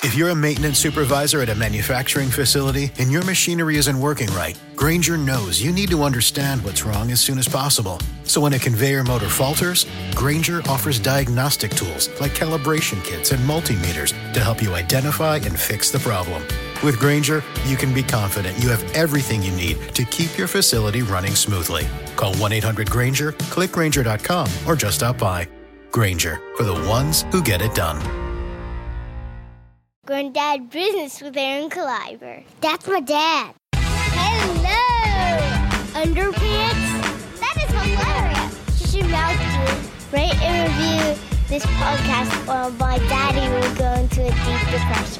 If you're a maintenance supervisor at a manufacturing facility and your machinery isn't working right, Grainger knows you need to understand what's wrong as soon as possible. So when a conveyor motor falters, Grainger offers diagnostic tools like calibration kits and multimeters to help you identify and fix the problem. With Grainger, you can be confident you have everything you need to keep your facility running smoothly. Call 1-800-GRAINGER, click Grainger.com, or just stop by. Grainger, for the ones who get it done. Granddad Business with Aaron Kleiber. That's my dad. Hello! Underpants? That is hilarious. You should mouse to rate and review this podcast or my daddy will go into a deep depression.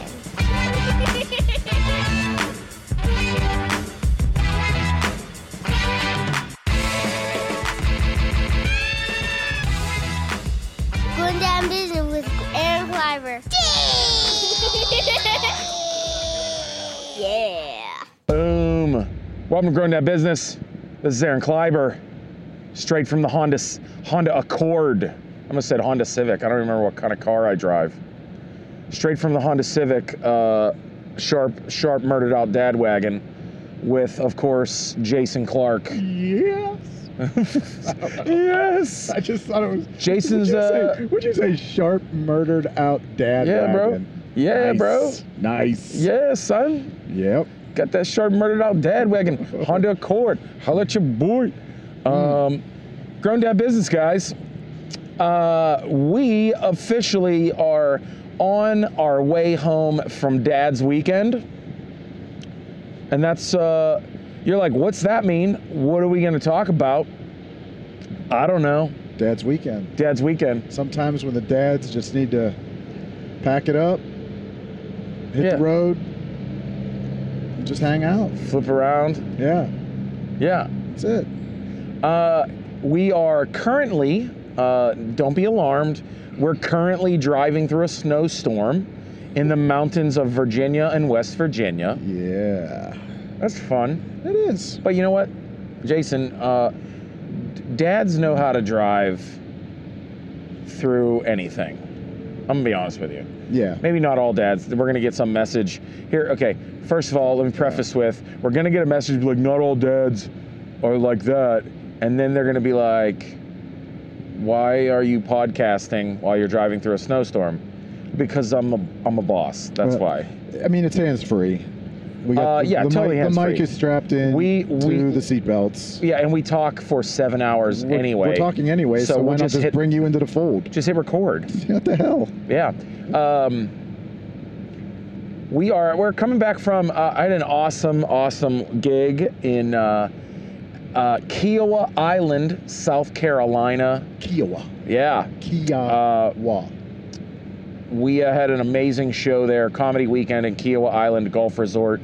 Going down business with Aaron Kleiber. Yeah. Boom. Welcome to Growing That Business. This is Aaron Kleiber, straight from the Honda Accord. I almost said Honda Civic. I don't remember what kind of car I drive. Straight from the Honda Civic, sharp murdered out dad wagon with, of course, Jason Clark. Yes. Yes. I just thought it was Jason's. Would you say sharp murdered out dad Yeah, bro. wagon? Yeah, Nice. bro. Nice. Yeah, son. Yep. Got that sharp murdered out dad wagon. Honda Accord. Holla at your boy. Grown Dad Business, guys. We officially are on our way home from Dad's weekend. And that's, you're like, what's that mean? What are we going to talk about? I don't know. Dad's weekend. Dad's weekend. Sometimes when the dads just need to pack it up, hit Yeah. the road, and just hang out. Flip around. Yeah. Yeah. That's it. We are currently, don't be alarmed, we're currently driving through a snowstorm in the mountains of Virginia and West Virginia. Yeah. That's fun. It is. But you know what, Jason, dads know how to drive through anything. I'm gonna be honest with you. Yeah. Maybe not all dads. We're gonna get some message here. Okay, first of all, let me preface with, we're gonna get a message like, not all dads are like that. And then they're gonna be like, why are you podcasting while you're driving through a snowstorm? Because I'm a boss. That's why. I mean, it's hands-free. We got yeah, totally the hands-free. mic is strapped in to the seat belts. Yeah, and we talk for 7 hours anyway. We're talking anyway, so why not just bring you into the fold? Just hit record. What the hell? Yeah. We're coming back from, I had an awesome gig in Kiowa Island, South Carolina. Kiowa. Yeah. Kiowa. We had an amazing show there, comedy weekend in Kiowa Island Golf Resort.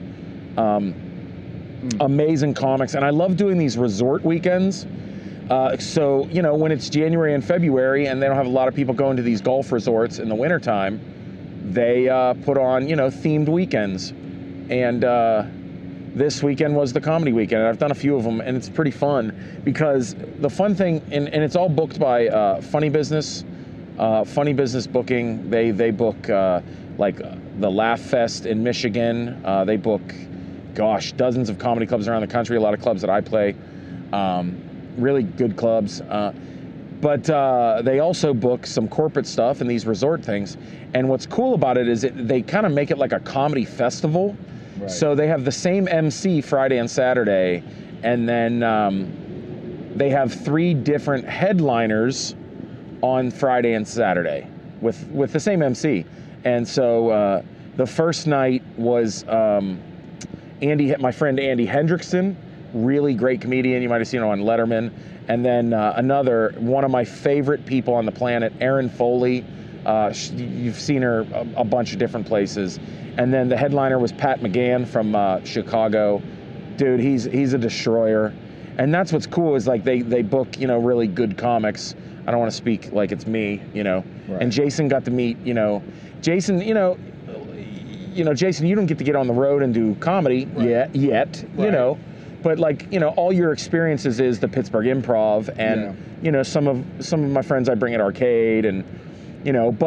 Amazing comics, and I love doing these resort weekends. So, you know, when it's January and February and they don't have a lot of people going to these golf resorts in the wintertime, they put on, you know, themed weekends. And this weekend was the comedy weekend. And I've done a few of them, and it's pretty fun because the fun thing, and it's all booked by Funny Business Booking. They book like the Laugh Fest in Michigan. They book, gosh, dozens of comedy clubs around the country, a lot of clubs that I play. Really good clubs. But they also book some corporate stuff and these resort things. And what's cool about it is they kind of make it like a comedy festival. Right. So they have the same MC Friday and Saturday, and then they have 3 different headliners on Friday and Saturday with the same MC. And so the first night was my friend Andy Hendrickson, really great comedian. You might have seen him on Letterman. And then one of my favorite people on the planet, Erin Foley. You've seen her a bunch of different places. And then the headliner was Pat McGann from Chicago. Dude, he's a destroyer. And that's what's cool is like they book, you know, really good comics. I don't want to speak like it's me, you know. Right. And Jason got to meet, you know, Jason, Jason, you don't get on the road and do comedy yet, right. You know. But like, you know, all your experiences is the Pittsburgh Improv and, you know, some of my friends I bring at Arcade and, you know, but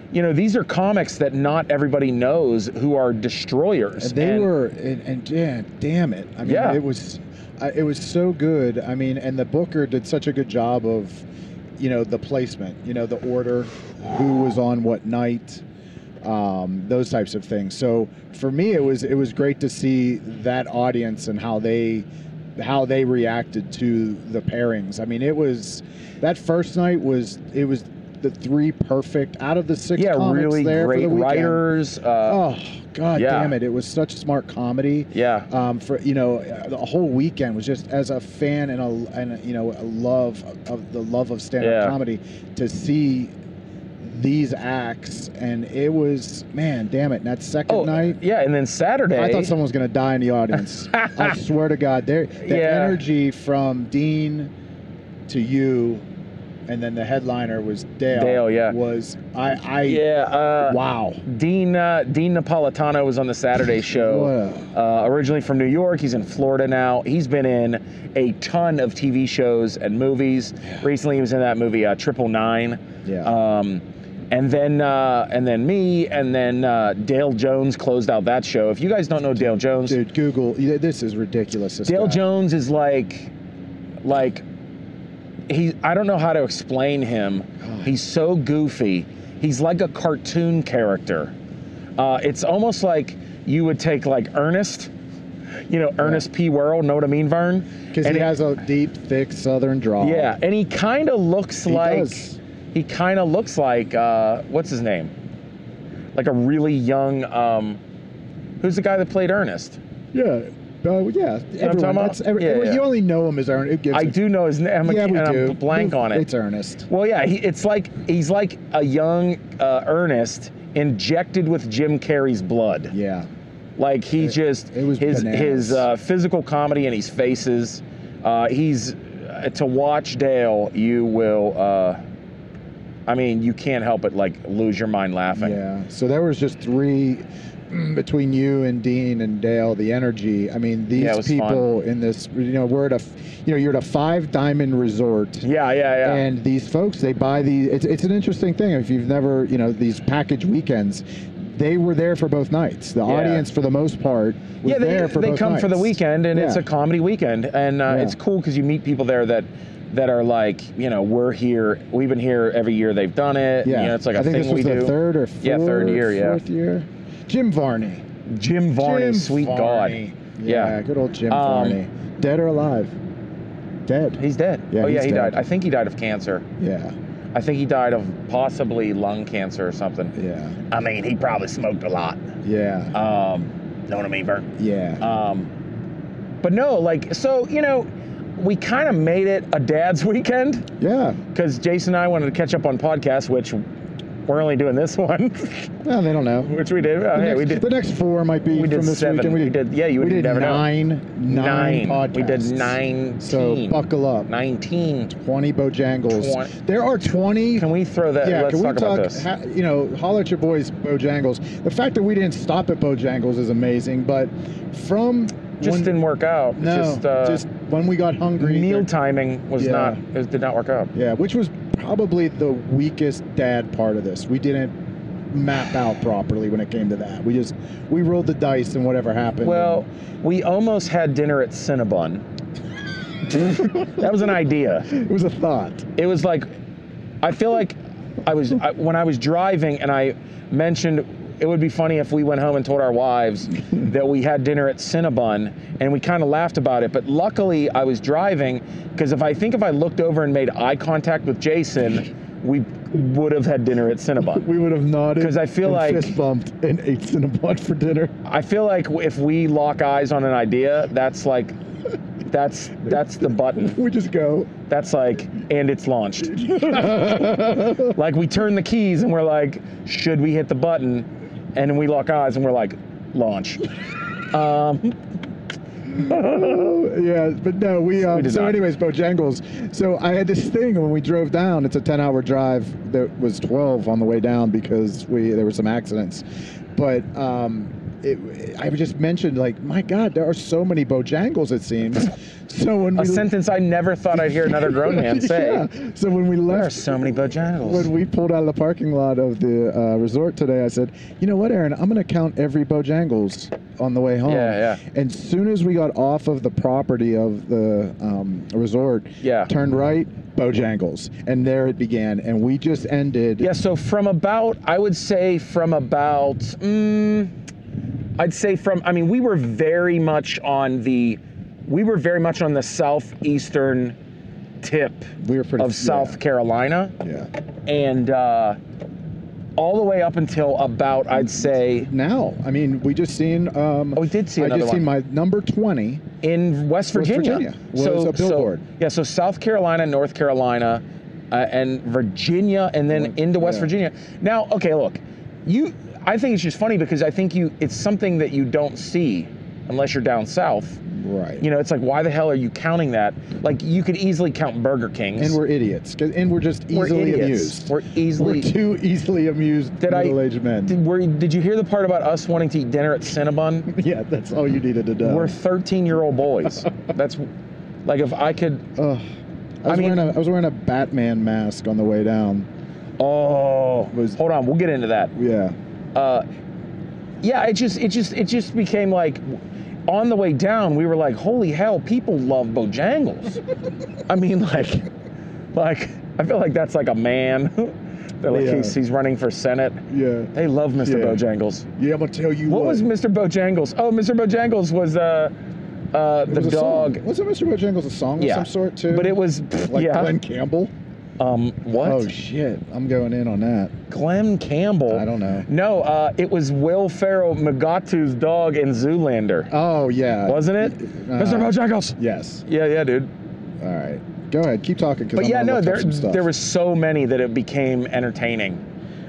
you know, these are comics that not everybody knows who are destroyers. And they were, and yeah, damn it. I mean, Yeah. it was so good. I mean, and the Booker did such a good job of, you know, the placement, you know, the order, who was on what night, those types of things. So for me, it was great to see that audience and how they reacted to the pairings. I mean, that first night was the 3 perfect out of the 6 comics really there great for the weekend. Writers. Oh God yeah. damn it! It was such smart comedy. Yeah. For you know, the whole weekend was just as a fan and you know, a love of stand-up Yeah. comedy to see these acts, and it was, man, damn it! And that second night, Yeah, and then Saturday. I thought someone was going to die in the audience. I swear to God, the energy from Dean to you, and then the headliner was Dale. Dale, yeah. Was wow. Dean Napolitano was on the Saturday show. Originally from New York, he's in Florida now. He's been in a ton of TV shows and movies. Recently, he was in that movie 999. Yeah. And then me, and then Dale Jones closed out that show. If you guys don't know Dale Jones, dude, Google. This is ridiculous. Dale Jones is like I don't know how to explain him. He's so goofy. He's like a cartoon character. It's almost like you would take like Ernest, you know, Ernest P. Worrell, know what I mean, Vern? Because he has a deep, thick Southern drawl. Yeah, and he kind of looks does. He kind of looks like, what's his name? Like a really young, who's the guy that played Ernest? Yeah. Yeah. Everyone, you only know him as Ernest. I do know his name. I'm blank on it. It's Ernest. Well, yeah, he's like a young Ernest injected with Jim Carrey's blood. Yeah. Like he his physical comedy and his faces. He's to watch Dale, you will. I mean, you can't help but like lose your mind laughing. Yeah. So there was just 3 between you and Dean and Dale. The energy. I mean, these people in this. You know, we're at you're at a 5 diamond resort. Yeah. And these folks, they buy these. It's an interesting thing. If you've never, you know, these package weekends. They were there for both nights. The audience, for the most part, was there for both nights. They come for the weekend, and it's a comedy weekend, and it's cool because you meet people there that are like, you know, we've been here every year they've done it. Yeah, you know, it's like a thing we do. I think this was the 3rd or 4th year. Jim Varney, sweet Varney. God. Yeah, good old Jim Varney. Dead or alive? Dead. He's dead. Yeah, he died. I think he died of cancer. Yeah. I think he died of possibly lung cancer or something. Yeah. I mean, he probably smoked a lot. Yeah. Know what I mean, Vern? Yeah. But no, like, so, you know, we kind of made it a dad's weekend. Yeah. Because Jason and I wanted to catch up on podcasts, which we're only doing this one. Well, they don't know. Which we did. We did. The next 4 might be from this 7. weekend. We did. Yeah, you would never know. 9 podcasts. We did 19. So buckle up. 19. 20 Bojangles. There are 20. Can we throw that? Yeah, let's talk about this. You know, holler at your boys, Bojangles. The fact that we didn't stop at Bojangles is amazing, but didn't work out. No, just when we got hungry. Meal timing did not work out. Yeah, which was probably the weakest dad part of this. We didn't map out properly when it came to that. We rolled the dice and whatever happened. Well, we almost had dinner at Cinnabon. That was an idea. It was a thought. It was like, I feel like when I was driving and I mentioned it would be funny if we went home and told our wives that we had dinner at Cinnabon, and we kind of laughed about it. But luckily, I was driving, because if I looked over and made eye contact with Jason, we would have had dinner at Cinnabon. We would have nodded. Because I feel like fist bumped and ate Cinnabon for dinner. I feel like if we lock eyes on an idea, that's the button. We just go. That's like, and it's launched. Like we turn the keys and we're like, should we hit the button? And then we lock eyes and we're like, launch. Yeah, but no, we so not. Anyways, Bojangles. So I had this thing when we drove down. It's a 10-hour drive. That was 12 on the way down because there were some accidents. But I just mentioned, like, my God, there are so many Bojangles, it seems. So when A sentence I never thought I'd hear another grown man say. Yeah. So when we There are left, so many Bojangles. when we pulled out of the parking lot of the resort today, I said, you know what, Aaron, I'm going to count every Bojangles on the way home. Yeah. And as soon as we got off of the property of the resort, turned right, Bojangles. And there it began. And we just ended. Yeah, so I'd say we were very much on the southeastern tip of South Carolina. Yeah. And all the way up until about, I'd say... Now, I mean, we just seen... we did see another one. I just seen my number 20. In West Virginia. Was a billboard. So South Carolina, North Carolina, and Virginia, and then into West Virginia. Now, okay, look, I think it's just funny because I think it's something that you don't see unless you're down south. Right. You know, it's like, why the hell are you counting that? Like, you could easily count Burger Kings. And we're idiots. And we're just easily amused. We're too easily amused middle-aged men. Did you hear the part about us wanting to eat dinner at Cinnabon? Yeah, that's all you needed to know. We're 13-year-old boys. That's, like, if I could... I was wearing a Batman mask on the way down. Hold on, we'll get into that. Yeah. It just became like, on the way down, we were like, holy hell, people love Bojangles. I mean, like, I feel like that's like a man. They're like, he's running for Senate. Yeah. They love Mr. Bojangles. Yeah, I'm gonna tell you what was Mr. Bojangles? Oh, Mr. Bojangles was the dog. Wasn't Mr. Bojangles a song of some sort too? But it was Glenn Campbell. What? Oh shit! I'm going in on that. Glenn Campbell. I don't know. No, it was Will Ferrell, Mugatu's dog in Zoolander. Oh yeah. Wasn't it? Mr. Bojangles. Yes. Yeah, dude. All right. Go ahead. Keep talking. But there were so many that it became entertaining.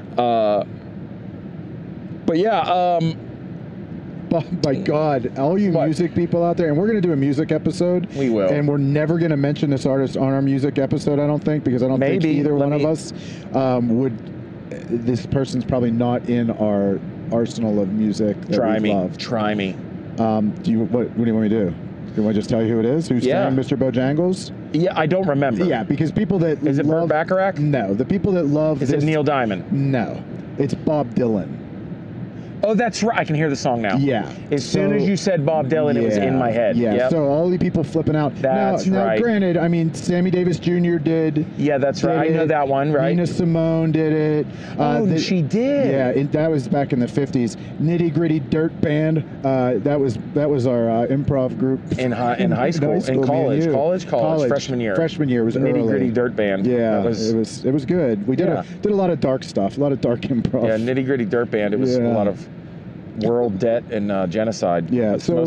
My God, all you music people out there, and we're going to do a music episode. We will. And we're never going to mention this artist on our music episode, I don't think, because I don't think either one of us would. This person's probably not in our arsenal of music that we love. Try me. What do you want me to do? Do you want to just tell you who it is? Who's sang Mr. Bojangles? Yeah, I don't remember. Yeah, because people that Is it love... Burt Bacharach? No, the people that love Is it Neil Diamond? No, it's Bob Dylan. Oh, that's right. I can hear the song now. Yeah. As soon as you said Bob Dylan, it was in my head. Yeah. Yep. So all the people flipping out. That's now, right. Granted, I mean, Sammy Davis Jr. did. Yeah, that's right. I know that one, right? Nina Simone did it. She did. Yeah, that was back in the 50s. Nitty Gritty Dirt Band. That was our improv group in high school, in college, freshman year. Freshman year was Nitty early. Gritty Dirt Band. Yeah, it was good. We did a lot of dark stuff, a lot of dark improv. Yeah, Nitty Gritty Dirt Band. It was a lot of world debt and genocide. Yeah, so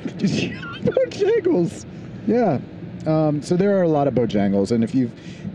Bojangles. Yeah, so there are a lot of Bojangles, and if you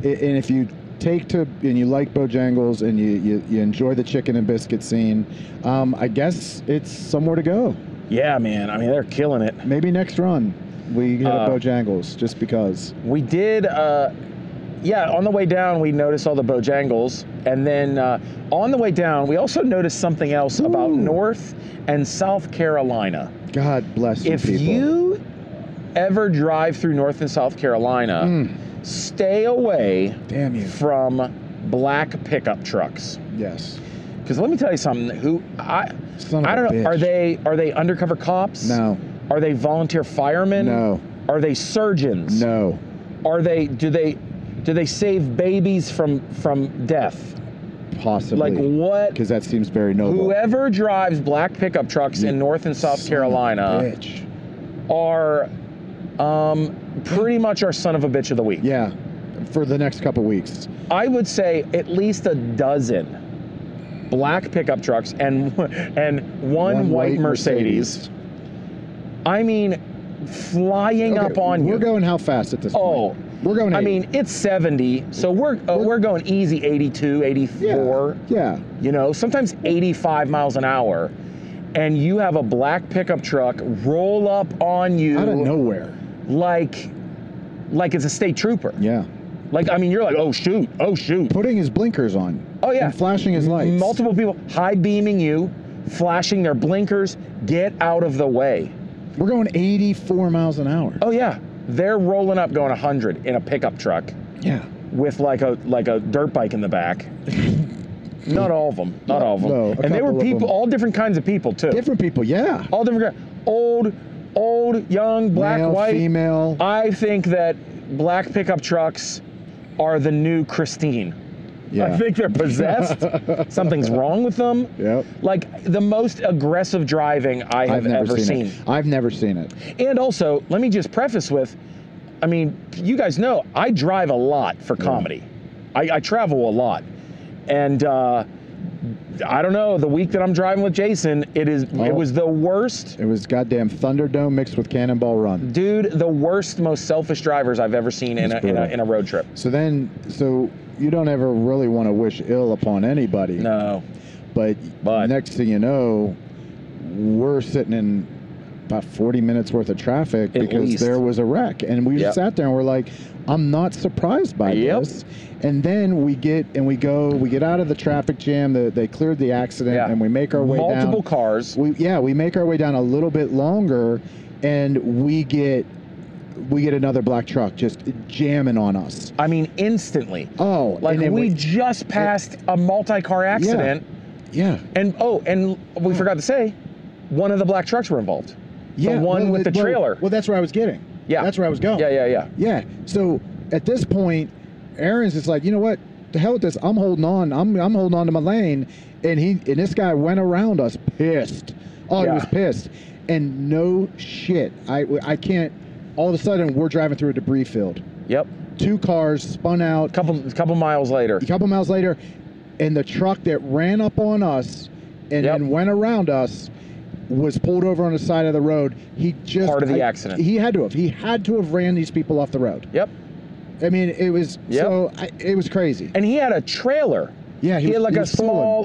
take to and you like Bojangles and you enjoy the chicken and biscuit scene, I guess it's somewhere to go. Yeah, man. I mean, they're killing it. Maybe next run we hit a Bojangles just because. We did. On the way down, we noticed all the Bojangles. And then on the way down, we also noticed something else about North and South Carolina. God bless you, people. If you ever drive through North and South Carolina, stay away from black pickup trucks. Yes. Because let me tell you something. I don't know. Bitch. Are they undercover cops? No. Are they volunteer firemen? No. Are they surgeons? No. Do they save babies from death? Possibly. Like what? Because that seems very noble. Whoever drives black pickup trucks in North and South Carolina are pretty much our son of a bitch of the week. Yeah, for the next couple weeks. I would say at least a dozen black pickup trucks and one white Mercedes. I mean, flying up on you. We're going how fast at this point? We're going 80. I mean, it's 70, so we're going easy 82, 84. Yeah. You know, sometimes 85 miles an hour. And you have a black pickup truck roll up on you. Out of nowhere. Like it's a state trooper. Yeah. Like, I mean, you're like, oh, shoot. Putting his blinkers on. Oh, yeah. And flashing his lights. Multiple people high beaming you flashing their blinkers. Get out of the way. We're going 84 miles an hour. Oh yeah, they're rolling up going 100 in a pickup truck Yeah. with like a dirt bike in the back. Not all of them. Not all of them. No, a And they were couple of people, them. all different kinds of people too. Different people, yeah. All different. Old, young, black, Male, white. female. I think that black pickup trucks are the new Christine. Yeah. I think they're possessed. Something's wrong with them. Yep. Like the most aggressive driving I have ever seen. it. I've never seen it. And also, let me just preface with, I mean, you guys know I drive a lot for comedy. I travel a lot. And I don't know, the week that I'm driving with Jason, it was the worst. It was goddamn Thunderdome mixed with Cannonball Run. Dude, the worst, most selfish drivers I've ever seen in a road trip. So you don't ever really want to wish ill upon anybody. No. But next thing you know, we're sitting in about 40 minutes worth of traffic At because least. there was a wreck. And we just sat there and we're like, I'm not surprised by this. And then we get out of the traffic jam. They cleared the accident and we make our way down. Multiple cars. We make our way down a little bit longer and we get another black truck just jamming on us. I mean, instantly. Oh, like and then we just passed a multi-car accident. Yeah. And we forgot to say, one of the black trucks were involved. Yeah. The one with the trailer. Well, that's where I was getting. Yeah. That's where I was going. Yeah. Yeah. So at this point, Aaron's just like, you know what? The hell with this. I'm holding on. I'm holding on to my lane. And this guy went around us pissed. Oh, he was pissed. And no shit. I can't. All of a sudden, we're driving through a debris field. Yep. 2 cars spun out. Couple miles later. A couple miles later, and the truck that ran up on us and then went around us was pulled over on the side of the road. He just part of the accident. He had to have ran these people off the road. Yep. I mean, it was it was crazy. And he had a trailer. Yeah, he had like a small,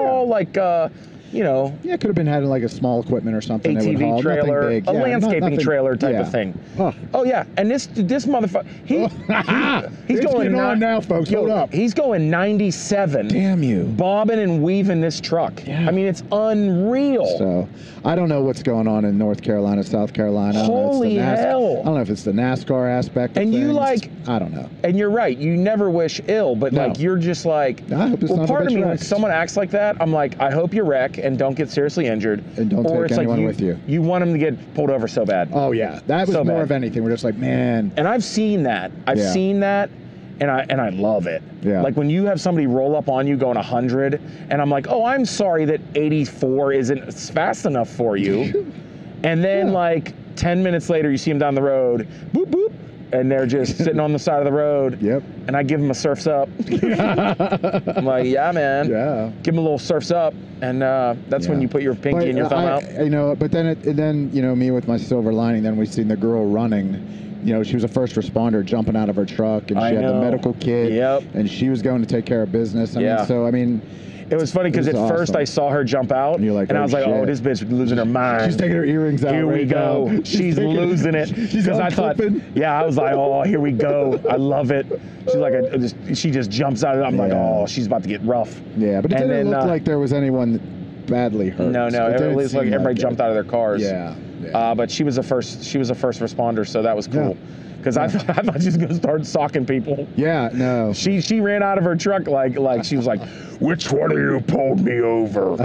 Yeah, it could have been having like a small equipment or something. that would ATV haul, trailer, nothing big. a Yeah, landscaping nothing, trailer type of thing. Huh. Oh yeah, and this motherfucker, he's It's going getting on now, folks. Hold up. He's going 97. Damn you. Bobbing and weaving this truck. Yeah. I mean, it's unreal. So I don't know what's going on in North Carolina, South Carolina. Holy hell. I don't know if it's the NASCAR aspect of And you things. I don't know. And you're right. You never wish ill, but No. like you're just like. I hope it's not a part of bitch me when wrecked. someone acts like that, I'm like, I hope you wreck and don't get seriously injured. And don't or take it's anyone like with you. You want them to get pulled over so bad. Oh yeah, that was So more bad. of anything. We're just like, man. And I've seen that. I've Yeah. seen that, and I love it. Yeah. Like when you have somebody roll up on you going 100, and I'm like, oh, I'm sorry that 84 isn't fast enough for you. And then like 10 minutes later, you see them down the road, boop boop, and they're just sitting on the side of the road. Yep. And I give them a surfs up. I'm like, yeah, man. Yeah. Give them a little surfs up, and that's when Yeah. you put your pinky and your thumb out. But then me with my silver lining, then we seen the girl running. She was a first responder jumping out of her truck, and she had the medical kit. Yep. And she was going to take care of business. I mean, It was funny because It at was first awesome. I saw her jump out, And you're like, and I oh, was like, oh, shit. this bitch losing her mind. she's taking her earrings out. Here we right go. now. She's losing it. She's Because I thought, unclipping. I was like, oh, here we go. I love it. She's like, she just jumps out. I'm like, Yeah. oh, she's about to get rough. Yeah, but it And didn't then, look like there was anyone badly hurt. No, It didn't it looks like seem everybody it. jumped out of their cars. Yeah. But she was a first responder, so that was cool. Yeah. Because I thought she was gonna start socking people. Yeah, no. She ran out of her truck like she was like, which one of you pulled me over?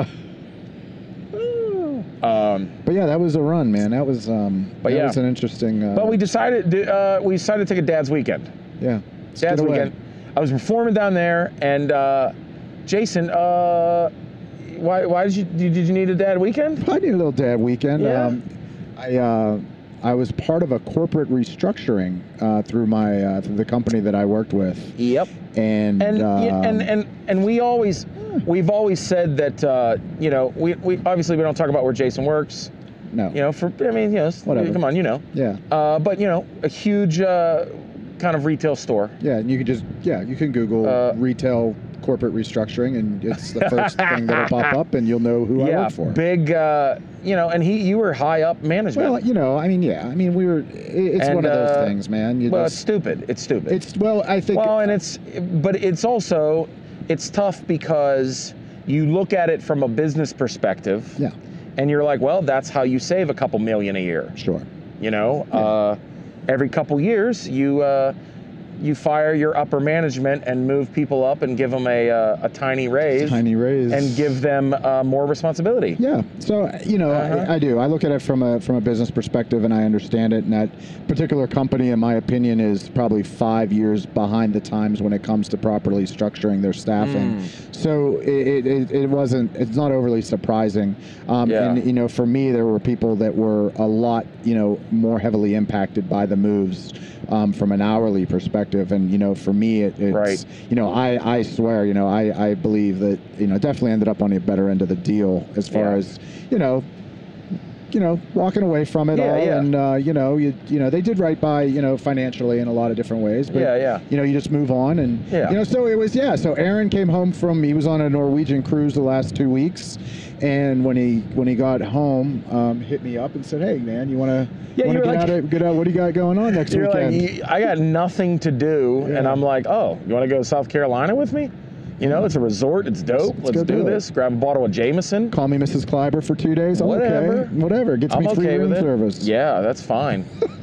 But yeah, that was a run, man. That was was an interesting. But we decided to take a dad's weekend. Yeah. Dad's weekend. I was performing down there, and Jason, why did you need a dad weekend? I need a little dad weekend. Yeah. I was part of a corporate restructuring through the company that I worked with. Yep. And we've always said that we obviously we don't talk about where Jason works. no. Whatever. Come on, Yeah. But a huge kind of retail store. Yeah, and you can Google retail corporate restructuring, and it's the first thing that'll pop up, and you'll know who I work for. Big, and you were high up management. Well, we were. It's one of those things, man. It's stupid. It's stupid. I think. Well, and it's also, it's tough because you look at it from a business perspective. Yeah. And you're like, well, that's how you save a couple million a year. Sure. You know, every couple years you fire your upper management and move people up and give them a tiny raise. And give them more responsibility. Yeah. So, you know, I do. I look at it from a business perspective, and I understand it. And that particular company, in my opinion, is probably 5 years behind the times when it comes to properly structuring their staffing. So it's not overly surprising. And, you know, for me, there were people that were a lot, you know, more heavily impacted by the moves from an hourly perspective. And, you know, for me, it's, you know, I swear, you know, I believe that, you know, definitely ended up on the better end of the deal as far as, you know, walking away from it all. And, you know, they did right by, you know, financially in a lot of different ways. But, you know, you just move on. And, you know, so it was, so Aaron came home he was on a Norwegian cruise the last 2 weeks. And when he got home, hit me up and said, "Hey, man, you want to get out? What do you got going on next weekend?" Like, I got nothing to do, and I'm like, "Oh, you want to go to South Carolina with me? You know, it's a resort. It's dope. Let's do this. Grab a bottle of Jameson. Call me Mrs. Kleiber for 2 days. Whatever. Gets me free room service. Yeah, that's fine.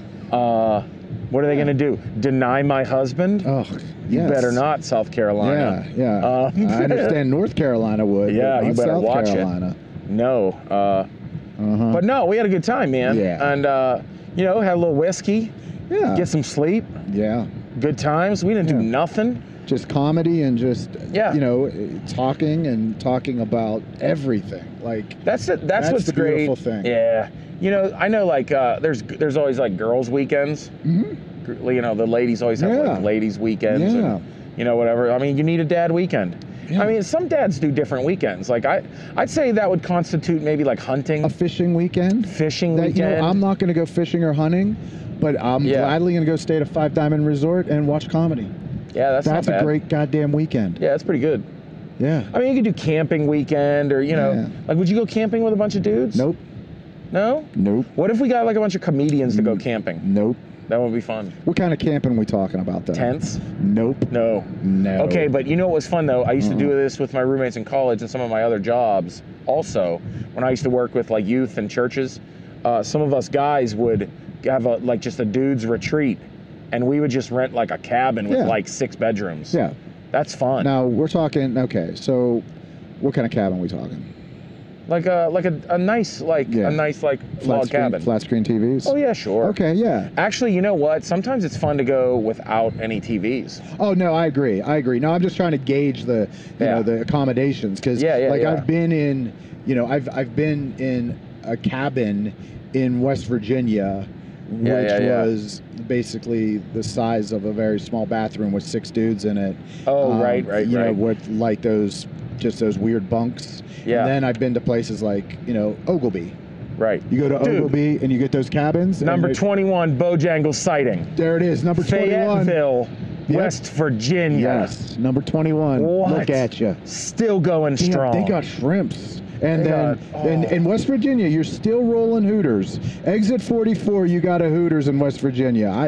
What are they going to do? Deny my husband? Oh, yes. You better not, South Carolina. Yeah. I understand North Carolina would. Yeah, but you better South watch Carolina. it. No. But no, we had a good time, man. Yeah. And, you know, had a little whiskey. Yeah. Get some sleep. Yeah. Good times. We didn't do nothing. Just comedy and just, you know, talking about everything. Like that's what's the great. Beautiful thing. Yeah. You know, I know, like, there's always, like, girls' weekends. Mm-hmm. You know, the ladies always have, like, ladies' weekends. And, you know, whatever. I mean, you need a dad weekend. Yeah. I mean, some dads do different weekends. Like, I'd say that would constitute maybe, like, hunting. A fishing weekend? Weekend. You know, I'm not going to go fishing or hunting, but I'm gladly going to go stay at a 5 Diamond Resort and watch comedy. Yeah, that's not bad. A great goddamn weekend. Yeah, that's pretty good. Yeah. I mean, you could do camping weekend or, you know, like, would you go camping with a bunch of dudes? Nope. No? Nope. What if we got, like, a bunch of comedians to go camping? Nope. That would be fun. What kind of camping are we talking about, though? Tents? Nope. No. Okay, but you know what was fun, though? I used to do this with my roommates in college and some of my other jobs also. When I used to work with, like, youth and churches, some of us guys would have, just a dude's retreat, and we would just rent, like, a cabin with, like, 6 bedrooms. Yeah. That's fun. Now, we're talking, okay, so what kind of cabin are we talking? Like a nice log cabin. Flat screen TVs? Oh yeah, sure. Okay, yeah. Actually, you know what? Sometimes it's fun to go without any TVs. Oh no, I agree. No, I'm just trying to gauge the know the accommodations because I've been in I've been in a cabin in West Virginia which was basically the size of a very small bathroom with 6 dudes in it. Oh, right. You know, with like those weird bunks. Yeah. And then I've been to places like, Ogilvy. Right. You go to Ogilvy and you get those cabins. Number 21, Bojangles sighting. There it is, number 21. Fayetteville, West Virginia. Yes, number 21. What? Look at you. Still going strong. They got shrimps. And in West Virginia, you're still rolling Hooters. Exit 44, you got a Hooters in West Virginia. I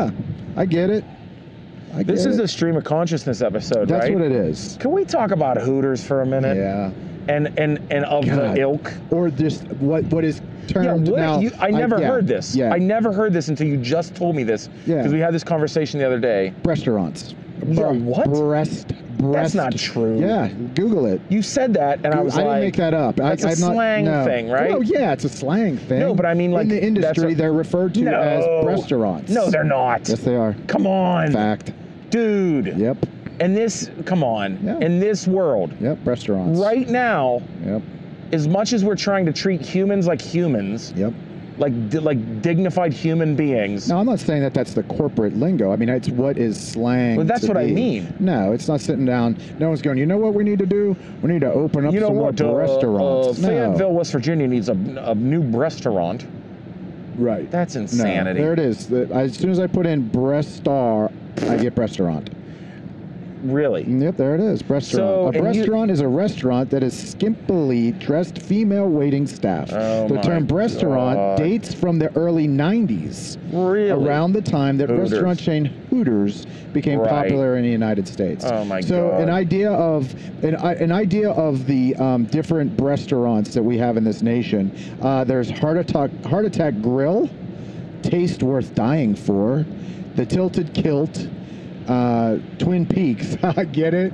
get it. This is a stream of consciousness episode, right? That's what it is. Can we talk about Hooters for a minute? Yeah. And of the ilk, or just what is termed now? I never heard this. Yeah. I never heard this until you just told me this. Yeah. Because we had this conversation the other day. Restaurants. Yeah, what? Breast. That's not true. Yeah, Google it. You said that, and I was like, I didn't make that up. It's a slang thing, right? Oh yeah, it's a slang thing. No, but I mean, like, in the industry, they're referred to as restaurants. No, they're not. Yes, they are. Come on. Fact. Dude. Yep. And this, come on. Yeah. In this world. Yep, restaurants. Right now. Yep. As much as we're trying to treat humans like humans. Yep. Like dignified human beings. No, I'm not saying that that's the corporate lingo. I mean, it's what is slang. Well, that's what I mean. No, it's not sitting down. No one's going, you know what we need to do? We need to open up some more restaurants. Fayetteville, West Virginia needs a new restaurant. Right. That's insanity. No, there it is. As soon as I put in breast star, I get restaurant. Really? Yep, there it is. Restaurant. So, A and you- restaurant is a restaurant that is skimpily dressed female waiting staff. Oh The my term restaurant God. dates from the early 90s, Really? around the time that Hooters. restaurant chain Hooters became Right. popular in the United States. Oh my So God. an idea of the different restaurants that we have in this nation. There's Heart Attack Grill, Taste Worth Dying For, The Tilted Kilt, Twin Peaks. Get it?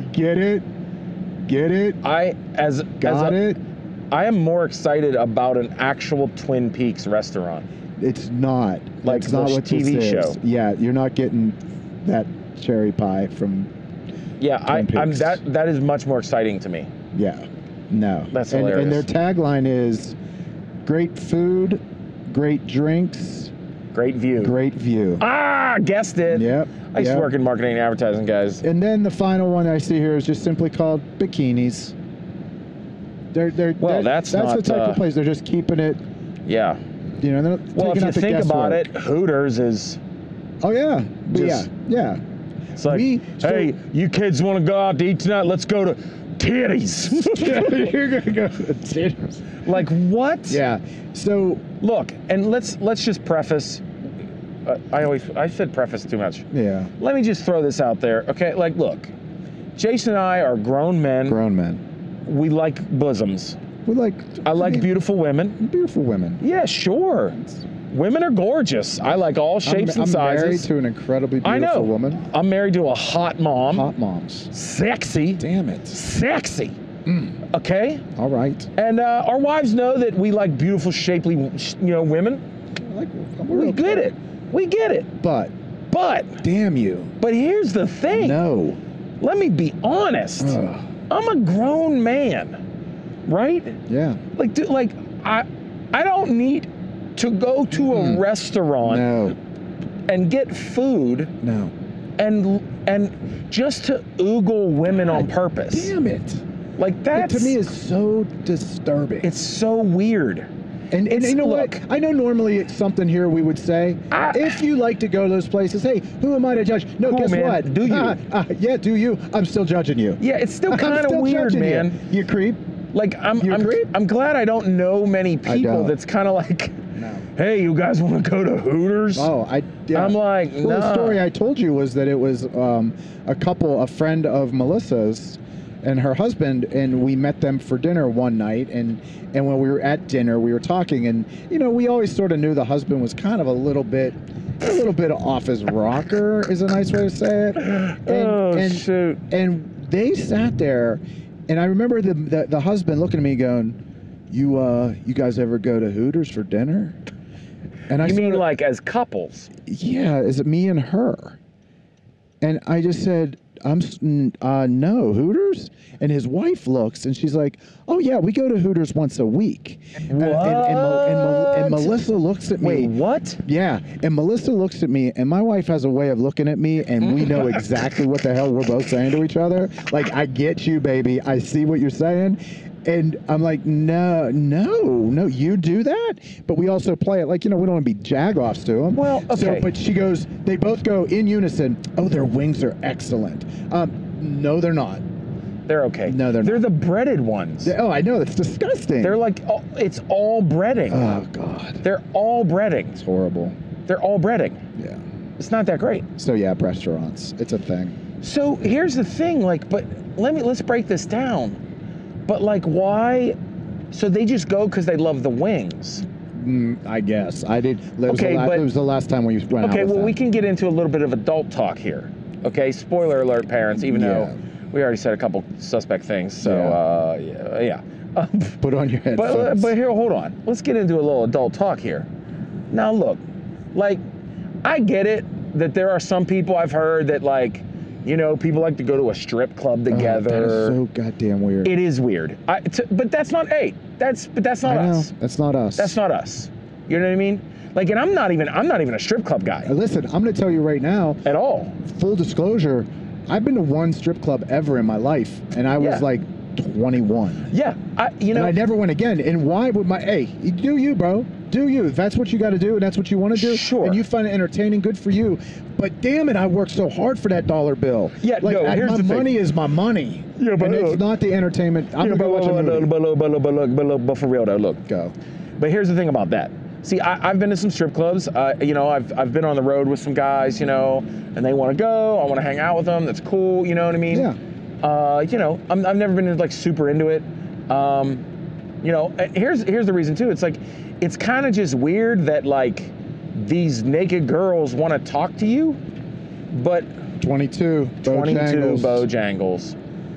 Got it? I am more excited about an actual Twin Peaks restaurant. It's not. Like It's not the what TV this show. is. Yeah, you're not getting that cherry pie from. Yeah, Twin Peaks. that is much more exciting to me. Yeah, no. That's and their hilarious. tagline is great food, great drinks, Great view. great view. Ah, guessed it. Yep. I used to yep. work in marketing and advertising, guys. And then the final one I see here is just simply called bikinis. That's not, the type of place they're just keeping it. Yeah. You know, they're not Well, taking if you out the think about guesswork. it, Hooters is. Oh yeah, But Just- yeah. It's like, We- so- hey, you kids want to go out to eat tonight? Let's go to titties. You're gonna go to the theaters. Like what? Yeah. So Look, and let's just preface. I said preface too much. yeah, Let me just throw this out there, okay? Like, look, Jason and I are grown men. grown men. We like bosoms. We like. I like mean, beautiful women. beautiful women. Yeah, sure. Women are gorgeous. I like all shapes I'm and sizes. married to an incredibly I beautiful know. woman. I'm married to a hot mom. Hot moms. Sexy. Damn it. Sexy. Okay? All right. And our wives know that we like beautiful, shapely, women. We get it. We get it. But damn you. But here's the thing. No. Let me be honest. Ugh. I'm a grown man, right? Yeah. Like, dude, I don't need to go to a restaurant No. and get food No. and just to oogle women on purpose. Damn it. Like That that's to me is so disturbing. it's so weird. And It's- you know look. what? I know normally it's something here we would say. If you like to go to those places, hey, who am I to judge? No, Cool, guess man. what? Do you? Yeah, do you? I'm still judging you. Yeah, it's still I'm kind of still weird, judging man. You creep. Like You agree? I'm glad I don't know many people don't. that's kind of like, No. hey, you guys want to go to Hooters? Oh, yeah. I'm like, well, nah. the story I told you was that it was a friend of Melissa's and her husband, and we met them for dinner one night, and when we were at dinner, we were talking, and we always sort of knew the husband was kind of a little bit off his rocker, is a nice way to say it. And, Shoot. And they sat there, and I remember the husband looking at me going, "You guys ever go to Hooters for dinner?" And I You mean sorta- like as couples? yeah, is it me and her? And I just said, no, Hooters? And his wife looks, and she's like, oh, yeah, we go to Hooters once a week. And What? Melissa looks at me. Wait, what? Yeah, and Melissa looks at me, and my wife has a way of looking at me, and we know exactly what the hell we're both saying to each other. Like, I get you, baby. I see what you're saying. And I'm like, no, you do that? But we also play it like, we don't want to be jagoffs to them. Well, okay. So, but she goes, they both go in unison, oh, their wings are excellent. No, they're not. They're okay. No, they're They're not. the breaded ones. Oh, I know, that's disgusting. They're like, it's all breading. oh, God. They're all breading. It's horrible. They're all breading. Yeah. It's not that great. So, yeah, restaurants. It's a thing. So here's the thing, but let's break this down. But why? So they just go because they love the wings. I guess. I did. It Okay, but- was the last time we went out Okay, with well, them. we can get into a little bit of adult talk here. Okay, spoiler alert, parents, even though we already said a couple suspect things. So, yeah. Put on your headphones. But here, hold on. Let's get into a little adult talk here. Now, look, I get it that there are some people I've heard that, people like to go to a strip club together. That is so goddamn weird. It is weird. But that's not, that's not I know. us. That's not us. That's not us. You know what I mean? And I'm not even a strip club guy Listen, I'm going to tell you right now, at all. full disclosure, I've been to one strip club ever in my life, and I was Yeah. 21. Yeah, And I never went again. And why would you do you, bro? do you? If that's what you got to do, and that's what you want to do, Sure. and you find it entertaining, good for you. But damn it, I worked so hard for that dollar bill. Yeah, like, no, here's my the thing. money is my money. Yeah, but and look. it's not the entertainment. I'm gonna go watch a movie. But for real though, look. Go. But here's the thing about that. See, I've been to some strip clubs. You know, I've been on the road with some guys, you know, and they want to go. I want to hang out with them. That's cool. You know what I mean? Yeah. You know, I've never been like super into it. You know, here's the reason too. It's like, it's kind of just weird that like these naked girls want to talk to you, but 22 Bojangles.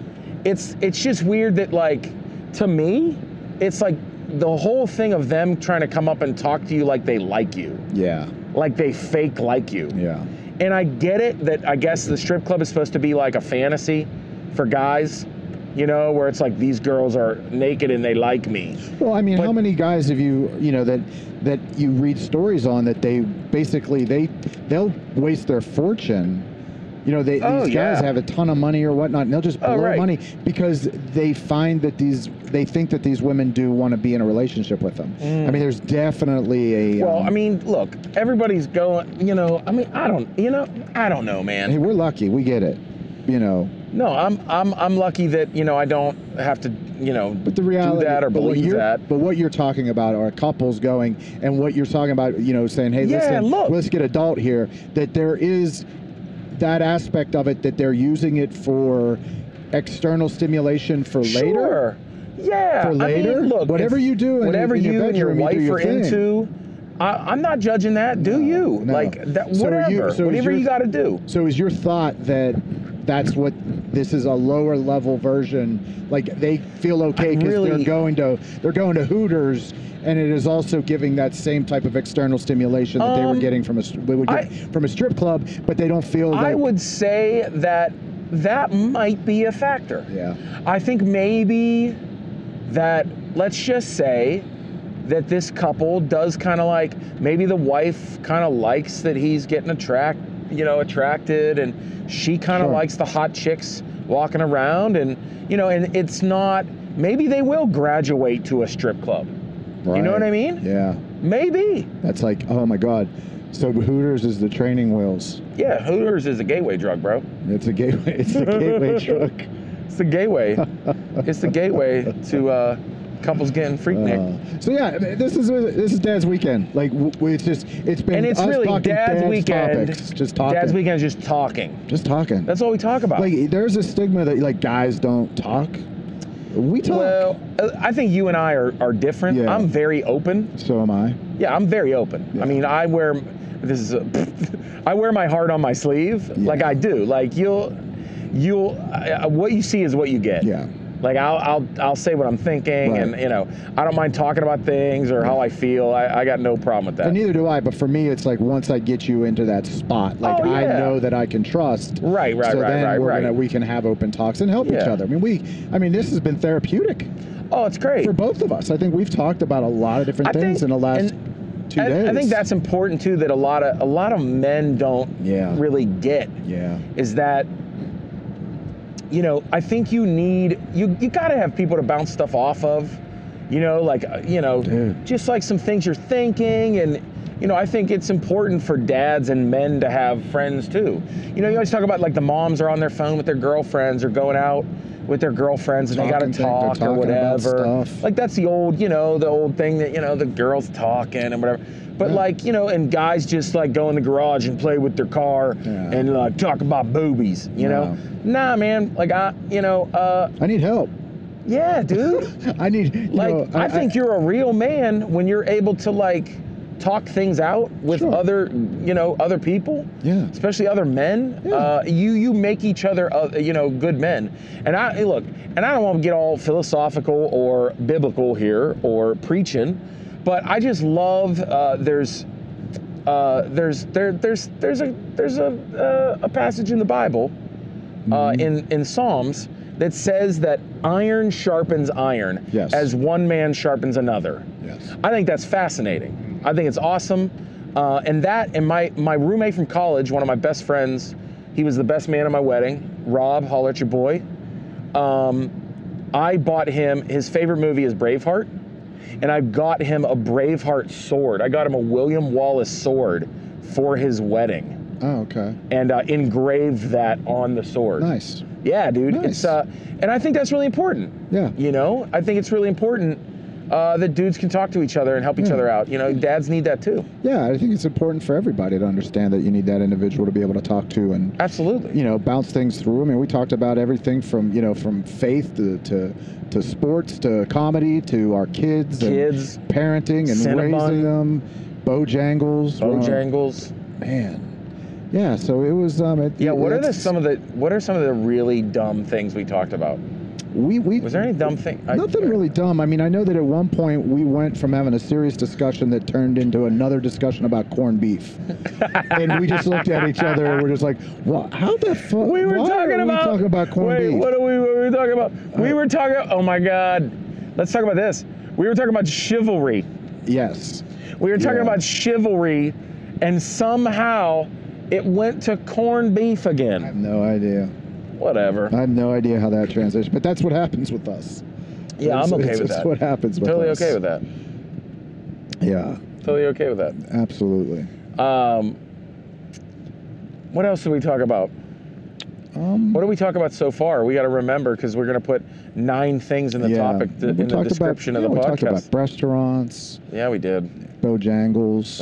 It's just weird that like, to me, it's like the whole thing of them trying to come up and talk to you like they like you. Yeah. Like they fake like you. Yeah. And I get it that I guess the strip club is supposed to be like a fantasy for guys, you know, where it's like these girls are naked and they like me. Well, I mean, But- how many guys have you know, that you read stories on that they basically they'll waste their fortune. You know, these guys yeah. have a ton of money or whatnot, and they'll just blow right. money because they find that they think that these women do want to be in a relationship with them. I mean, there's definitely a. Well, I mean, look, everybody's going, you know, I mean, I don't know, man. Hey, we're lucky. We get it. You know. No, I'm lucky that, you know, I don't have to, you know, But the reality, do that or believe that. But what you're talking about are couples going, and what you're talking about, you know, saying, hey, Yeah, listen, look. let's get adult here. That there is that aspect of it that they're using it for external stimulation for later. Sure. Yeah. For later? I mean, look, Whatever if- you do in whatever your you and your bedroom, you do wife your are thing. into, I'm not judging that. Do you? no. Like that? So Whatever. is Whatever your- you got to do. So is your thought that that's what this is, a lower level version? Like they feel okay because really- they're going to Hooters, and it is also giving that same type of external stimulation that they were getting from from a strip club, but they don't feel. I would say that might be a factor. Yeah. I think maybe that, let's just say that this couple does kind of like, maybe the wife kind of likes that he's getting attracted, and she kind of Sure. likes the hot chicks walking around, and, you know, and it's not, maybe they will graduate to a strip club. You know what I mean? Yeah. Maybe. That's like, oh my God. So Hooters is the training wheels. Yeah, Hooters is a gateway drug, bro. It's a gateway. It's a gateway truck. It's the gateway. It's the gateway to couples getting freaknik. So yeah, this is Dad's weekend. Like it's been And it's us really talking Dad's weekend. topics, just talking. Dad's weekend is just talking. Just talking. That's all we talk about. Like there's a stigma that like guys don't talk. We talk. Well, I think you and I are different. Yeah. I'm very open. So am I. Yeah, I'm very open. Yeah. I mean, I wear my heart on my sleeve. Yeah. Like I do. Like what you see is what you get. Yeah. Like I'll say what I'm thinking, Right. and you know, I don't mind talking about things or how I feel. I got no problem with that. And neither do I, but for me, it's like once I get you into that spot, like Oh, yeah. I know that I can trust. Right, so then right. we can have open talks and help each Yeah. other. I mean, this has been therapeutic Oh, it's great. for both of us. I think we've talked about a lot of different things in the last 2 days. I think that's important too. That a lot of men don't Yeah. really get. Yeah. Is that, you know, I think you got to have people to bounce stuff off of, you know, like, Dude. just like some things you're thinking. And, you know, I think it's important for dads and men to have friends too. You know, you always talk about like the moms are on their phone with their girlfriends or going out with their girlfriends and they got to They're talk or talking about whatever. stuff. Like that's the old thing that, you know, the girls talking and whatever. But Yeah. like, you know, and guys just like go in the garage and play with their car Yeah. and like talk about boobies, you know? Nah, man. Like I need help. yeah, dude. I need, you Like, know, I think you're a real man when you're able to like talk things out with Sure. other people. Yeah. Especially other men. Yeah. You make each other, good men. And I don't want to get all philosophical or biblical here or preaching, but I just love there's a passage in the Bible in Psalms that says that iron sharpens iron Yes. as one man sharpens another. Yes. I think that's fascinating. I think it's awesome. And my roommate from college, one of my best friends, he was the best man at my wedding, Rob, holler at your boy. I bought him, his favorite movie is Braveheart. and I got him a Braveheart sword. I got him a William Wallace sword for his wedding. Oh, okay. And engraved that on the sword. Nice. Yeah, dude. Nice. It's and I think that's really important. Yeah. You know, I think it's really important that dudes can talk to each other and help each other out. You know, dads need that too. Yeah, I think it's important for everybody to understand that you need that individual to be able to talk to and Absolutely. you know, bounce things through. I mean, we talked about everything from, you know, from faith to sports to comedy to our kids and parenting and Cinnabon. raising them, Bojangles. Bojangles. Man. Yeah, so it was What are some of the really dumb things we talked about? Was there any dumb thing? Nothing really dumb. I mean, I know that at one point we went from having a serious discussion that turned into another discussion about corned beef, and we just looked at each other and we're just like, "What? How the fuck? We were why talking are we about talking about corned beef." What were we talking about? We were talking. Oh my God! Let's talk about this. We were talking about chivalry. Yes. We were talking about chivalry, and somehow it went to corned beef again. I have no idea. Whatever. I have no idea how that transitioned, but that's what happens with us. Yeah, I'm okay with that. That's what happens with Totally us. okay with that. Yeah. Totally okay with that. Absolutely. What else did we talk about? What did we talk about so far? We got to remember because we're going to put 9 things in the topic in the description of the podcast. We talked about restaurants. Yeah, we did. Bojangles.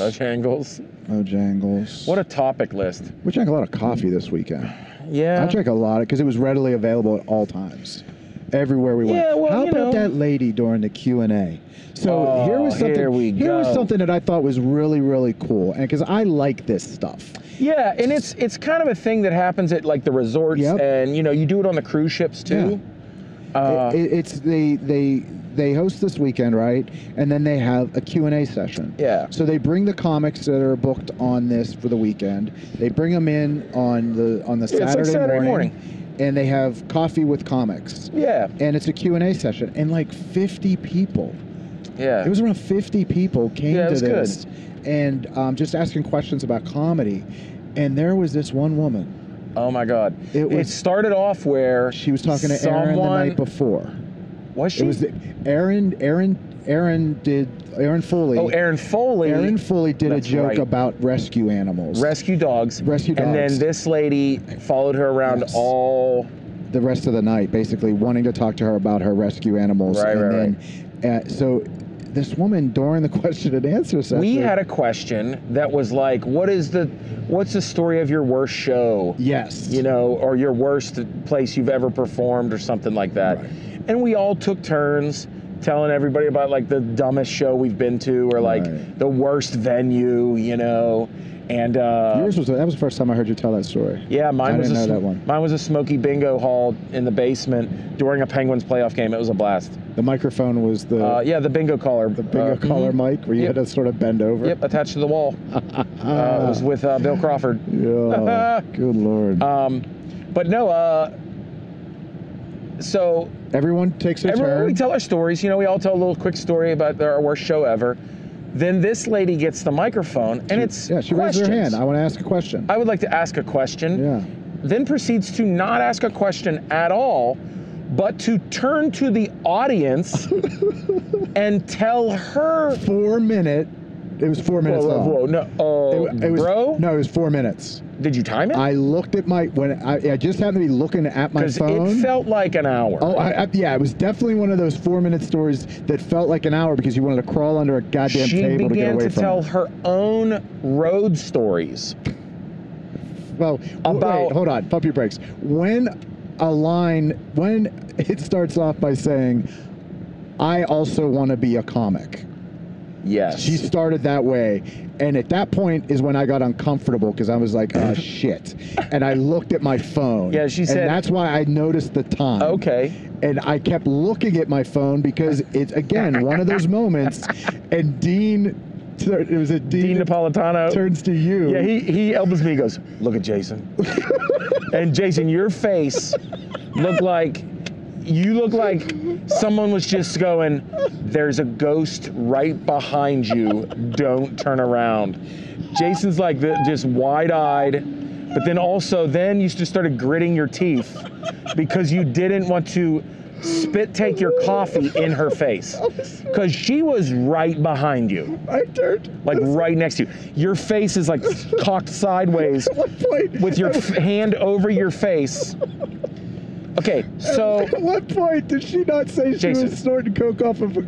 What a topic list. We drank a lot of coffee this weekend. Yeah. I drank a lot because it was readily available at all times, everywhere we went. Yeah, well, how about that lady during the Q&A? So here was something that I thought was really, really cool, and because I like this stuff. Yeah, and it's kind of a thing that happens at like the resorts, and you know you do it on the cruise ships too. Yeah. They host this weekend, right? And then they have a Q&A session. Yeah. So they bring the comics that are booked on this for the weekend. They bring them in on the Saturday morning. And they have coffee with comics. Yeah. And it's a Q&A session. And like 50 people. Yeah. It was around 50 people came to this. Good. And just asking questions about comedy. And there was this one woman. Oh my God. It started off where she was talking to Aaron the night before. Was she? It was Aaron Foley. Oh, Aaron Foley. Aaron Foley did a joke about rescue animals. Rescue dogs. And then this lady followed her around all the rest of the night, basically wanting to talk to her about her rescue animals. Right. So this woman during the question and answer session. We had a question that was like, what's the story of your worst show? Yes. You know, or your worst place you've ever performed or something like that. Right. And we all took turns telling everybody about like the dumbest show we've been to or like the worst venue, you know. And that was the first time I heard you tell that story. Yeah, mine was a Smoky Bingo Hall in the basement during a Penguins playoff game. It was a blast. The microphone was the bingo caller. The bingo caller mic where you had to sort of bend over. Yep, attached to the wall. It was with Bill Crawford. Yeah, good Lord. But no, so everyone takes their turn. We tell our stories. You know, we all tell a little quick story about our worst show ever. Then this lady gets the microphone, and she raised her hand. I want to ask a question. I would like to ask a question. Yeah. Then proceeds to not ask a question at all, but to turn to the audience and tell her 4 minutes. It was 4 minutes long. Whoa, no, bro? No, it was 4 minutes. Did you time it? I looked at I just happened to be looking at my phone. Because it felt like an hour. Oh, yeah, it was definitely one of those 4 minute stories that felt like an hour because you wanted to crawl under a goddamn table to get away from it. She began to tell her own road stories. Well, wait, hold on, pump your brakes. When it starts off by saying, I also want to be a comic. Yes. She started that way. And at that point is when I got uncomfortable because I was like, oh, shit. And I looked at my phone. Yeah, she said. And that's why I noticed the time. Okay. And I kept looking at my phone because it's, again, one of those moments. And Dean Napolitano turns to you. Yeah, he elbows me and goes, look at Jason. And Jason, your face looked like someone was just going, there's a ghost right behind you, don't turn around. Jason's like just wide-eyed, but then you just started gritting your teeth because you didn't want to spit take your coffee in her face. Because she was right behind you. I turned. Like right next to you. Your face is like cocked sideways At what point? with your hand over your face. Okay, so At what point did she not say she Jason. was snorting coke off of?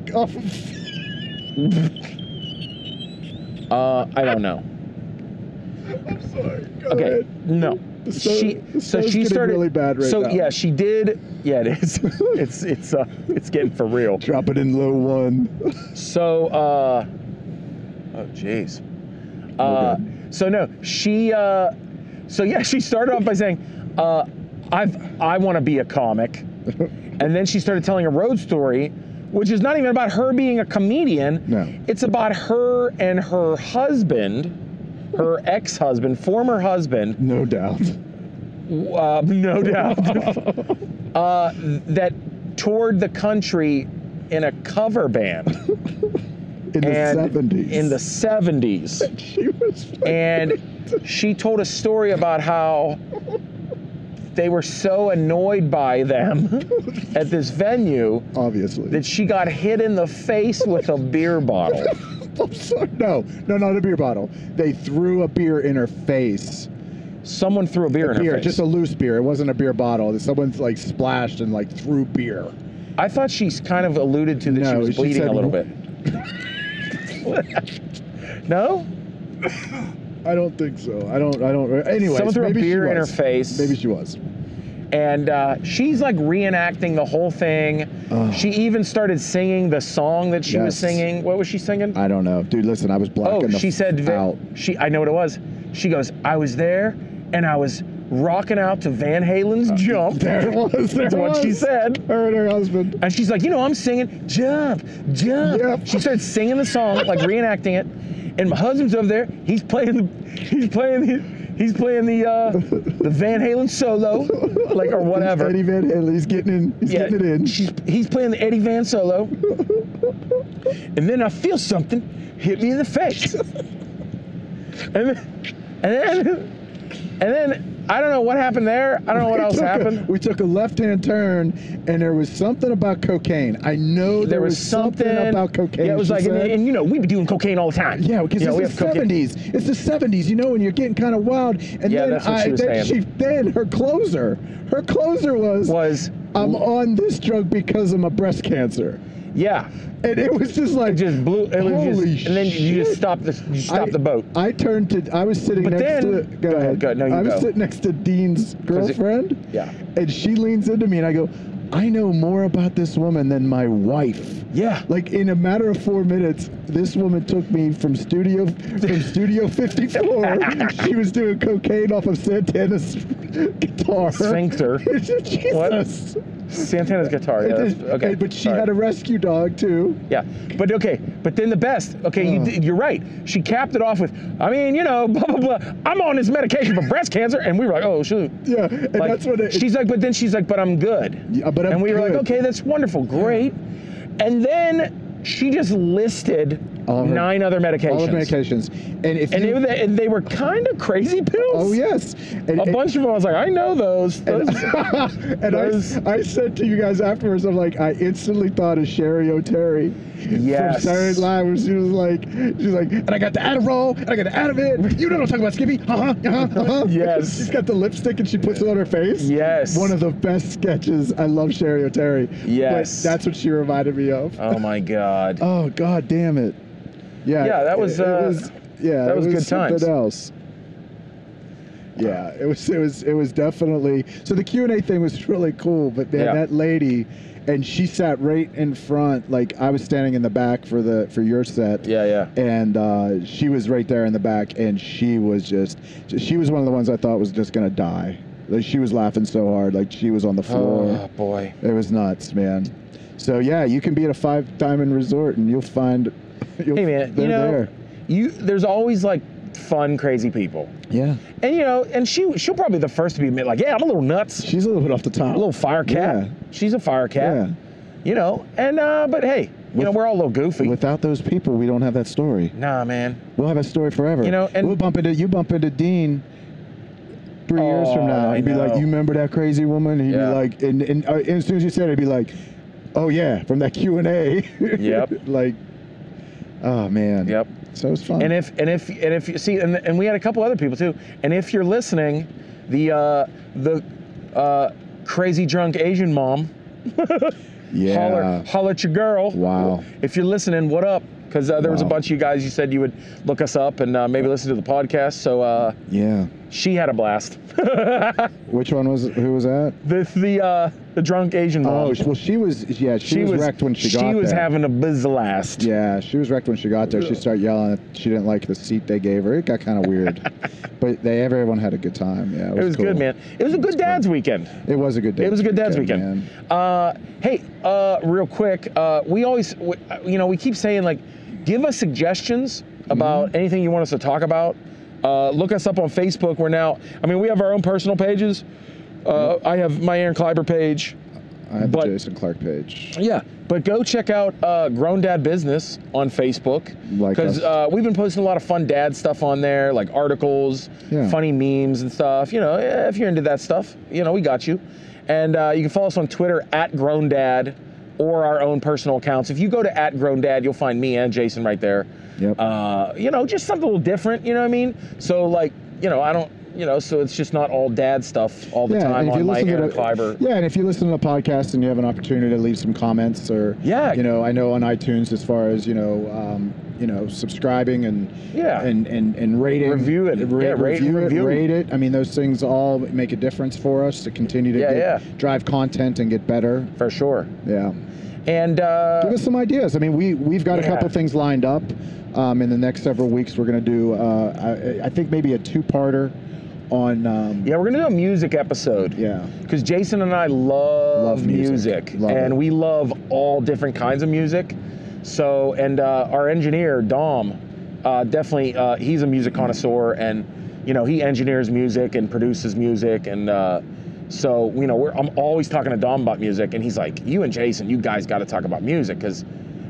I don't know. I'm sorry. Go Okay, ahead. no. The So show's she getting started really bad right so now. yeah, she did. Yeah, it is. It's getting for real. Drop it in low one. So oh jeez. So no, she so yeah, she started off by saying, I want to be a comic. And then she started telling a road story, which is not even about her being a comedian. No. It's about her and her husband, her ex-husband, former husband, No doubt. no doubt, that toured the country in a cover band. In the And 70s. In the 70s. She was. And she told a story about how they were so annoyed by them at this venue Obviously. that she got hit in the face with a beer bottle. I'm sorry. No, not a beer bottle. They threw a beer in her face. Someone threw a beer in her face. Just a loose beer. It wasn't a beer bottle. Someone's like splashed and like threw beer. I thought she's kind of alluded to that she No, was she bleeding said- a little bit. No? I don't think so. I don't. Anyways, Someone threw a maybe she beer in her was. face. Maybe she was. And she's like reenacting the whole thing. She even started singing the song that she was Yes. singing. What was she singing? I don't know, dude. Listen, I was blacking the she said out. I know what it was. She goes, I was there and I was rocking out to Van Halen's Jump. There it was. That's what she said. Her and her husband. And she's like, I'm singing Jump, Jump. Yep. She started singing the song, like reenacting it. And my husband's over there. He's playing the Van Halen solo, like, or whatever. Eddie Van Halen. He's getting in. He's getting it in. He's playing the Eddie Van solo. And then I feel something hit me in the face. And then I don't know what happened there. I don't know what else happened. We took a left-hand turn, and there was something about cocaine. I know there was something about cocaine. Yeah, it was she like, said. and we be doing cocaine all the time. Yeah, because we it's have the cocaine. 70s. It's the 70s, when you're getting kind of wild. And Yeah, then that's what she was saying. then her closer was I'm on this drug because of my breast cancer. Yeah. And it was just like, It just blew. It was holy just, and then you just shit. stopped the boat. I was sitting But next then- to. Go ahead. No, you I was go. sitting next to Dean's girlfriend. Yeah. And she leans into me and I go, I know more about this woman than my wife. Yeah. Like in a matter of 4 minutes, this woman took me from Studio 54. She was doing cocaine off of Santana's guitar. Sphincter. Jesus. What? Santana's guitar. Yeah, that's- okay. But she Sorry. had a rescue dog too. Yeah, but then the best. Okay, you're right. She capped it off with, blah blah blah. I'm on this medication for breast cancer, and we were like, oh shoot. Yeah, and Like, that's what she's like, but I'm good. Yeah, but I'm and we were like, good. okay, that's wonderful, great. And then she just listed All her- 9 other medications. all the medications. And if And you, they were kind of crazy pills. oh yes, and, A bunch of them. I was like, I know those. And Those- I said to you guys afterwards, I'm like, I instantly thought of Sherry O'Terry Yes. from Saturday Night Live, where she was like, and I got the Adderall, and I got the Ativan. You know what I'm talking about, Skippy? Yes. She's got the lipstick and she puts it on her face. Yes. One of the best sketches. I love Sherry O'Terry. Yes. But that's what she reminded me of. Oh my God. Oh God damn it. Yeah. Yeah, that was, it was yeah, that it was good something times. else. Yeah, it was definitely. So the Q&A thing was really cool, but man, Yeah. that lady, and she sat right in front. Like I was standing in the back for your set. Yeah. And she was right there in the back, and she was one of the ones I thought was just gonna die. Like she was laughing so hard, like she was on the floor. Oh boy. It was nuts, man. So yeah, you can be at a 5-diamond resort, and you'll find. Hey man, they're there. there's always like fun, crazy people. Yeah. And and she'll probably be the first to be admit, like, yeah, I'm a little nuts. She's a little bit off the top. A little fire cat. Yeah. She's a fire cat. Yeah. And but hey, we're all a little goofy. Without those people, we don't have that story. Nah, man. We'll have a story forever. And you bump into Dean. 3 years from now. I He'd be like, know. "You remember that crazy woman?" And he'd Yeah. be like, and as soon as you said it, he'd be like, "Oh yeah, from that Q&A." Yep. Like, oh man. Yep. So it's fun. And if you see, and we had a couple other people too. And if you're listening, the crazy drunk Asian mom, yeah. holler at your girl. Wow. If you're listening, what up? Because there was a Wow. bunch of you guys. You said you would look us up and maybe listen to the podcast. So Yeah. she had a blast. Which one was? Who was that? The drunk Asian mom. Oh, well, she was. Yeah, she was wrecked when she got there. She was having a blast. Yeah, she was wrecked when she got there. She started yelling. She didn't like the seat they gave her. It got kind of weird, but everyone had a good time. Yeah, It was cool. good, man. It was a good dad's weekend. It was a good day. It was a good dad's weekend. man. Hey, real quick, we keep saying, like, give us suggestions about anything you want us to talk about. Look us up on Facebook. We have our own personal pages. I have my Aaron Kleiber page. I have the Jason Clark page. Yeah, but go check out Grown Dad Business on Facebook. Like because we've been posting a lot of fun dad stuff on there, like articles, Yeah. funny memes and stuff. If you're into that stuff, we got you. And you can follow us on Twitter @GrownDad or our own personal accounts. If you go to @GrownDad, you'll find me and Jason right there. Yep. Just something a little different, you know what I mean? So I don't, so it's just not all dad stuff all the time on my Aaron Kleiber. Yeah, and if you listen to the podcast and you have an opportunity to leave some comments or, Yeah. I know on iTunes as far as, subscribing and rating. Review it. Rate it. I mean, those things all make a difference for us to continue to drive content and get better. For sure. Yeah. And give us some ideas. I mean, we've got a Yeah. couple things lined up. In the next several weeks, we're going to do, I think maybe a two-parter on. we're going to do a music episode. Yeah. Because Jason and I love music. Love and it. we love all different kinds of music. So, and our engineer, Dom, definitely, he's a music connoisseur and, he engineers music and produces music. And so, I'm always talking to Dom about music. And he's like, you and Jason, you guys got to talk about music. Because,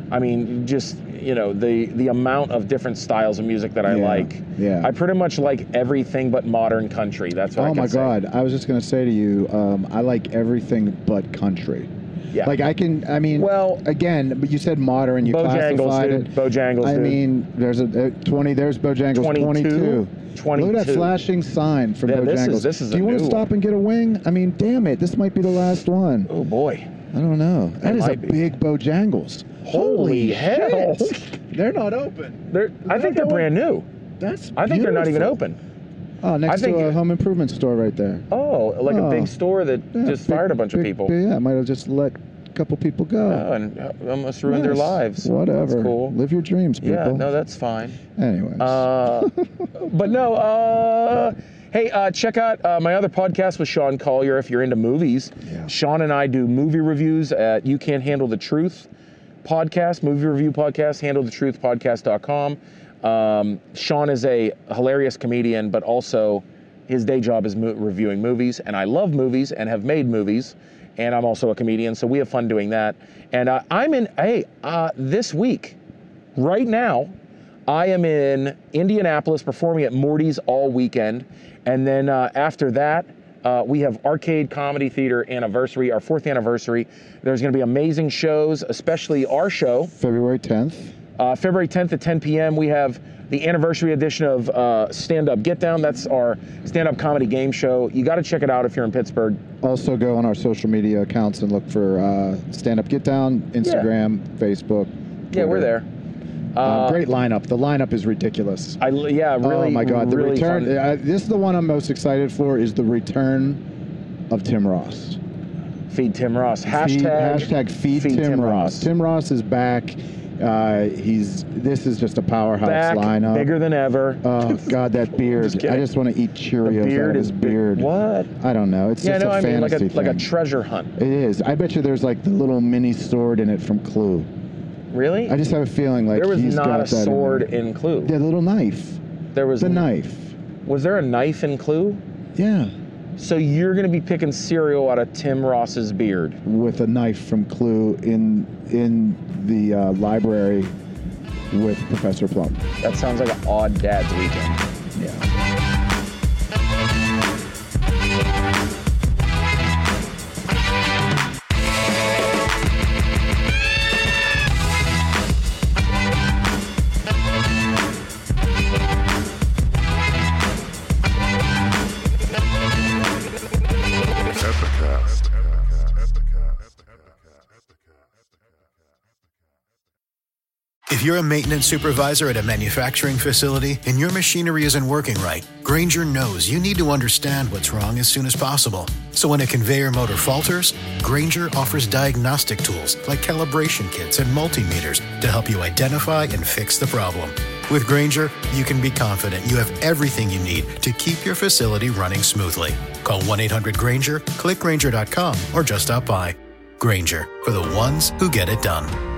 the amount of different styles of music that I like. Yeah. I pretty much like everything but modern country. That's what I Oh can my say. God! I was just going to say to you, I like everything but country. Yeah. Like Well, again, but you said modern. You Bojangles, classified dude. it. Bojangles, I dude. mean, there's There's Bojangles 22. 22. Look at that flashing sign from Yeah, Bojangles. this is Do you a want to new stop one. and get a wing? I mean, damn it! This might be the last one. Oh boy. I don't know. That is a might be. big Bojangles. Holy hell. shit. They're not open. I think they're brand new. That's I think they're not even beautiful. open. Oh, next I think to a it- home improvement store right there. Oh, like a Oh. big store that Yeah, just big- fired a bunch of big- people. Yeah, might have just let a couple people go. Oh, and almost ruined their Nice. lives. Whatever. That's cool. Live your dreams, people. Yeah, no, that's fine. Anyways. But no, hey, check out my other podcast with Sean Collier if you're into movies. Yeah. Sean and I do movie reviews at You Can't Handle the Truth podcast, movie review podcast, handlethetruthpodcast.com. Sean is a hilarious comedian, but also his day job is reviewing movies, and I love movies and have made movies, and I'm also a comedian, so we have fun doing that. And this week, right now, I am in Indianapolis performing at Morty's all weekend. And then after that, we have Arcade Comedy Theater anniversary, our 4th anniversary. There's going to be amazing shows, especially our show. February 10th. February 10th at 10 p.m. we have the anniversary edition of Stand Up Get Down. That's our stand-up comedy game show. You got to check it out if you're in Pittsburgh. Also go on our social media accounts and look for Stand Up Get Down, Instagram, Facebook. Yeah, we're Twitter. there. Great lineup. The lineup is ridiculous. Really, oh my God, the really return. fun. This is the one I'm most excited for. Is the return of Tim Ross. Feed Tim Ross. Hashtag feed Tim Ross. Tim Ross is back. This is just a powerhouse Back, lineup. bigger than ever. Oh God, that beard! kidding. I just want to eat Cheerios beard out of his is big. beard. What? I don't know. It's Yeah, just no, a I mean fantasy like a thing. treasure hunt. It is. I bet you there's like the little mini sword in it from Clue. Really? I just have a feeling like there was he's not got a that sword in in Clue. there. The little knife. There was The knife. Was there a knife in Clue? Yeah. So you're gonna be picking cereal out of Tim Ross's beard. With a knife from Clue in the library with Professor Plum. That sounds like an odd dad's weekend. Yeah. If you're a maintenance supervisor at a manufacturing facility and your machinery isn't working right, Grainger knows you need to understand what's wrong as soon as possible. So when a conveyor motor falters, Grainger offers diagnostic tools like calibration kits and multimeters to help you identify and fix the problem. With Grainger, you can be confident you have everything you need to keep your facility running smoothly. Call 1-800-GRAINGER, click Grainger.com, or just stop by. Grainger, for the ones who get it done.